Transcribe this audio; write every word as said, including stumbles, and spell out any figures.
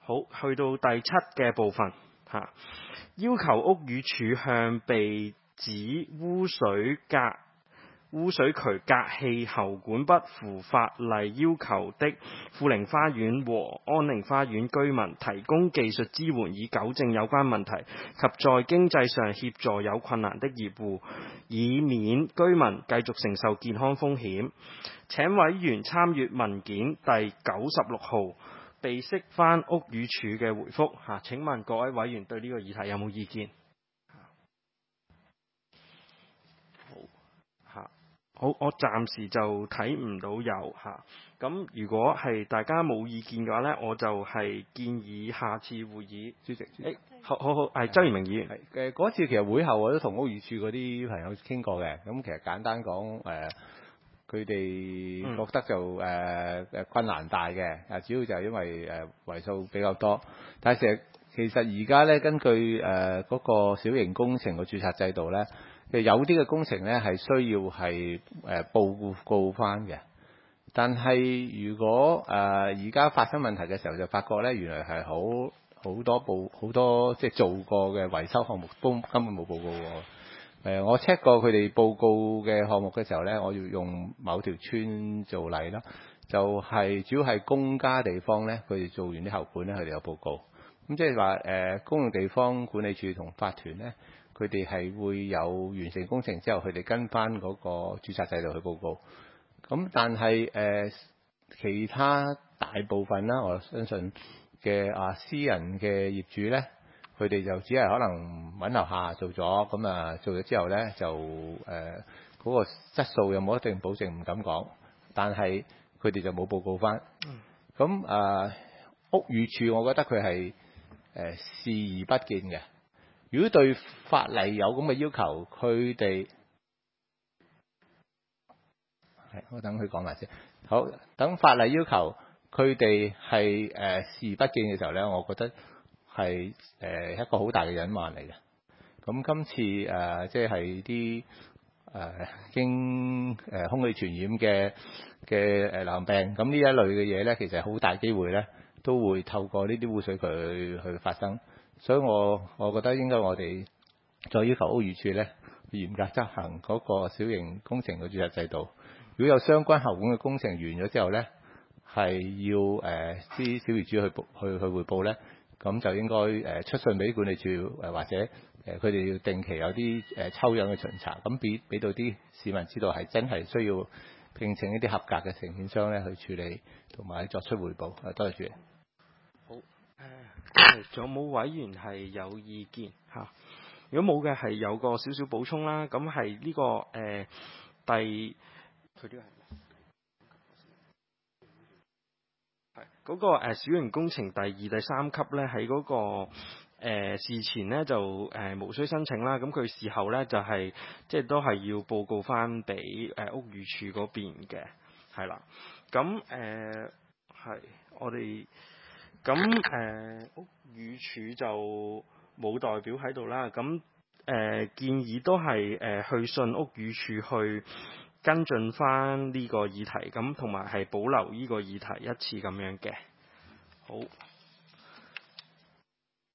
好，去到第七嘅部分嚇、啊，要求屋宇署向被指污水隔污水渠隔氣喉管不符法例要求的富寧花園和安寧花園居民提供技術支援，以糾正有關問題，及在經濟上協助有困難的業戶，以免居民繼續承受健康風險。請委員參閱文件第九十六號，備悉返屋宇署嘅回覆嚇。請問各位委員對呢個議題有冇意見？好，我暫時就睇唔到有嚇。咁如果係大家冇意見嘅話呢，我就係建議下次會議主席，主席誒，好好好，係周賢明議員。 係誒嗰次其實會後我都同屋宇署嗰啲朋友傾過嘅。咁其實簡單講誒，佢、呃、哋覺得就誒誒、呃、困難大嘅。啊，主要就係因為誒、呃、為數比較多。但係其實其實而家咧，根據誒嗰、呃那個小型工程嘅註冊制度咧。有啲嘅工程咧係需要係誒、呃、報告翻嘅，但係如果誒而家發生問題嘅時候，就發覺咧原來係好好多報好多即係做過嘅維修項目都根本冇報告喎。誒、呃，我 check 過佢哋報告嘅項目嘅時候咧，我要用某條村做例啦，就係、是、主要係公家地方咧，佢哋做完啲喉管咧，佢哋有報告。咁即係話誒公用地方管理處同法團咧。佢哋係會有完成工程之後，佢哋跟翻嗰個註冊制度去報告。咁但係誒、呃、其他大部分啦，我相信嘅啊私人嘅業主咧，佢哋就只係可能揾樓下做咗，咁啊做咗之後咧就誒嗰、呃嗰個質素有冇一定保證唔敢講，但係佢哋就冇報告翻。咁啊、呃、屋宇署，我覺得佢係誒視而不見嘅。如果對法例有咁嘅要求，佢哋係我等佢講埋先。好，等法例要求佢哋係誒視而不見嘅時候咧，我覺得係誒、呃、一個好大嘅隱患嚟嘅。咁今次誒即係啲誒經誒空氣傳染嘅嘅誒流行病，咁呢一類嘅嘢咧，其實好大機會咧都會透過呢啲污水渠去，去發生。所以我我覺得應該我哋再要求屋宇署咧嚴格執行嗰個小型工程嘅註冊制度。如果有相關喉管嘅工程完咗之後咧，係要誒啲、呃、小業主去報去去匯報咧，咁就應該誒、呃、出信俾管理處誒或者誒佢哋要定期有啲誒、呃、抽樣嘅巡查，咁俾俾到啲市民知道係真係需要聘請一啲合格嘅承建商咧去處理同埋作出匯報。誒，多謝主席。 好誒，仲有冇委員係有意見嚇？如果冇嘅係有個少少補充啦，咁係呢個誒、呃、第佢呢個係係嗰個誒小型工程第二、第三級咧，喺嗰、嗰個、呃、事前咧就誒、呃、無需申請啦。咁佢事後咧就係、係、即係都係要報告翻俾誒屋宇署嗰邊嘅，係啦。咁誒係我哋咁誒屋宇署就冇代表喺度啦。咁誒、呃、建議都係誒、呃、去信屋宇署去跟進翻呢個議題，咁同埋係保留呢個議題一次咁樣嘅。好。